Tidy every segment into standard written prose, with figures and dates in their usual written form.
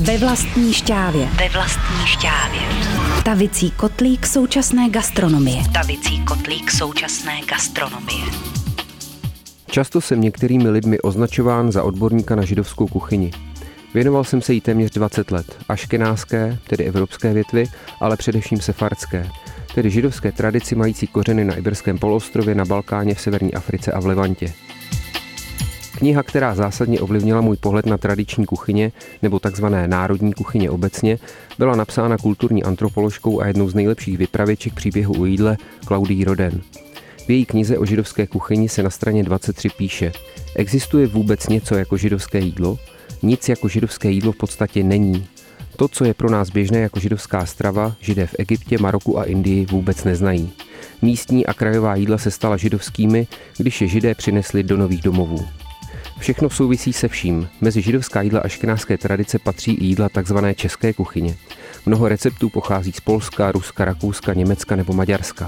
Ve vlastní šťávě. Ve vlastní šťávě. Tavicí kotlík současné gastronomie. Tavicí kotlík současné gastronomie. Často jsem některými lidmi označován za odborníka na židovskou kuchyni. Věnoval jsem se jí téměř 20 let. Aškenáské, tedy evropské větvy, ale především sefardské, tedy židovské tradici mající kořeny na Iberském poloostrově, na Balkáně, v severní Africe a v Levantě. Kniha, která zásadně ovlivnila můj pohled na tradiční kuchyně nebo takzvané národní kuchyně obecně, byla napsána kulturní antropoložkou a jednou z nejlepších vypravěček příběhu o jídle Claudii Roden. V její knize o židovské kuchyni se na straně 23 píše: Existuje vůbec něco jako židovské jídlo? Nic jako židovské jídlo v podstatě není. To, co je pro nás běžné jako židovská strava, Židé v Egyptě, Maroku a Indii vůbec neznají. Místní a krajová jídla se stala židovskými, když je Židé přinesli do nových domovů. Všechno souvisí se vším. Mezi židovská jídla aškenáské tradice patří i jídla tzv. České kuchyně. Mnoho receptů pochází z Polska, Ruska, Rakouska, Německa nebo Maďarska.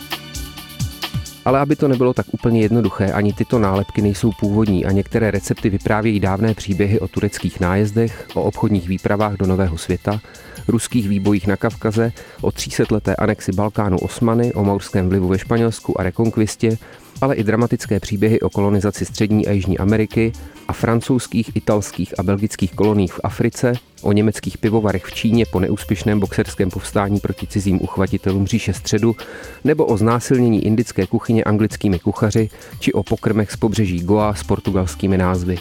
Ale aby to nebylo tak úplně jednoduché, ani tyto nálepky nejsou původní a některé recepty vyprávějí dávné příběhy o tureckých nájezdech, o obchodních výpravách do Nového světa, ruských výbojích na Kavkaze, o 300leté anexi Balkánu Osmany, o maurském vlivu ve Španělsku a rekonkvistě, ale i dramatické příběhy o kolonizaci Střední a Jižní Ameriky a francouzských, italských a belgických koloniích v Africe, o německých pivovarech v Číně po neúspěšném boxerském povstání proti cizím uchvatitelům říše Středu, nebo o znásilnění indické kuchyně anglickými kuchaři, či o pokrmech z pobřeží Goa s portugalskými názvy.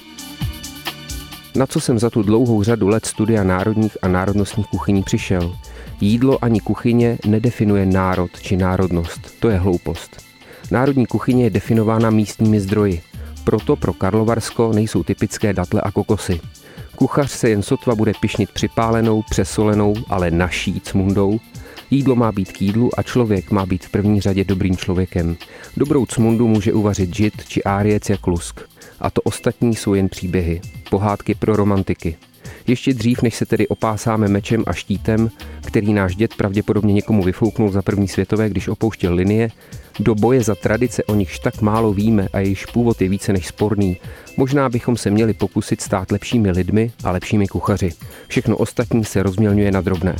Na co jsem za tu dlouhou řadu let studia národních a národnostních kuchyní přišel? Jídlo ani kuchyně nedefinuje národ či národnost. To je hloupost. Národní kuchyně je definována místními zdroji. Proto pro Karlovarsko nejsou typické datle a kokosy. Kuchař se jen sotva bude pyšnit připálenou, přesolenou, ale naší cmundou. Jídlo má být k jídlu a člověk má být v první řadě dobrým člověkem. Dobrou cmundu může uvařit žid či áriec jak lusk. A to ostatní jsou jen příběhy, pohádky pro romantiky. Ještě dřív, než se tedy opásáme mečem a štítem, který náš děd pravděpodobně někomu vyfouknul za první světové, když opouštěl linie, do boje za tradice, o nichž tak málo víme a jejichž původ je více než sporný, možná bychom se měli pokusit stát lepšími lidmi a lepšími kuchaři. Všechno ostatní se rozmělňuje na drobné.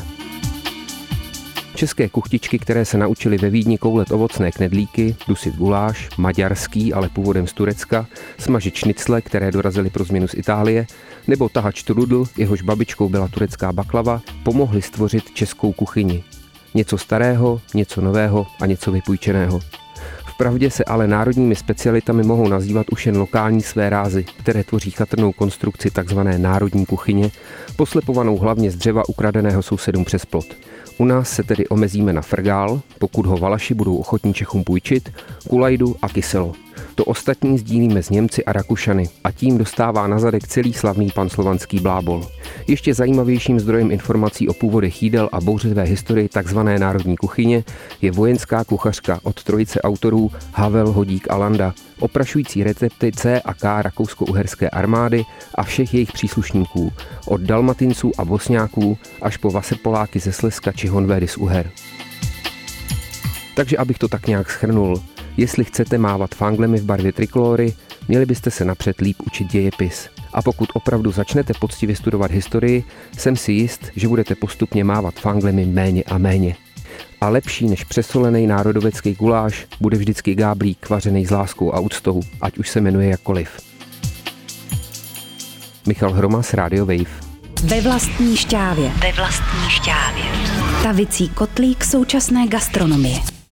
České kuchtičky, které se naučily ve Vídni koulet ovocné knedlíky, dusit guláš, maďarský, ale původem z Turecka, smažit šnicle, které dorazily pro změnu z Itálie, nebo tahat štrudl, jehož babičkou byla turecká baklava, pomohly stvořit českou kuchyni. Něco starého, něco nového a něco vypůjčeného. Vpravdě se ale národními specialitami mohou nazývat už jen lokální své rázy, které tvoří chatrnou konstrukci tzv. Národní kuchyně, poslepovanou hlavně z dřeva ukradeného sousedům přes plot. U nás se tedy omezíme na frgál, pokud ho Valaši budou ochotní Čechům půjčit, kulajdu a kyselo. To ostatní sdílíme s Němci a Rakušany a tím dostává na zadek celý slavný pan slovanský blábol. Ještě zajímavějším zdrojem informací o původech jídel a bouřlivé historii tzv. Národní kuchyně je vojenská kuchařka od trojice autorů Havel, Hodík a Landa, oprašující recepty C a K rakousko-uherské armády a všech jejich příslušníků, od Dalmatinců a Bosňáků až po Vasepoláky ze Slezska či Honvédy z Uher. Takže abych to tak nějak shrnul, jestli chcete mávat fanglemi v barvě trikolory, měli byste se napřed líp učit dějepis. A pokud opravdu začnete poctivě studovat historii, jsem si jist, že budete postupně mávat fanglemi méně a méně. A lepší než přesolený národovecký guláš bude vždycky gáblík vařený s láskou a úctou, ať už se jmenuje jakkoliv. Michal Hromas, Radio Wave. Ve vlastní šťávě. Ve vlastní šťávě. Tavicí kotlík současné gastronomie.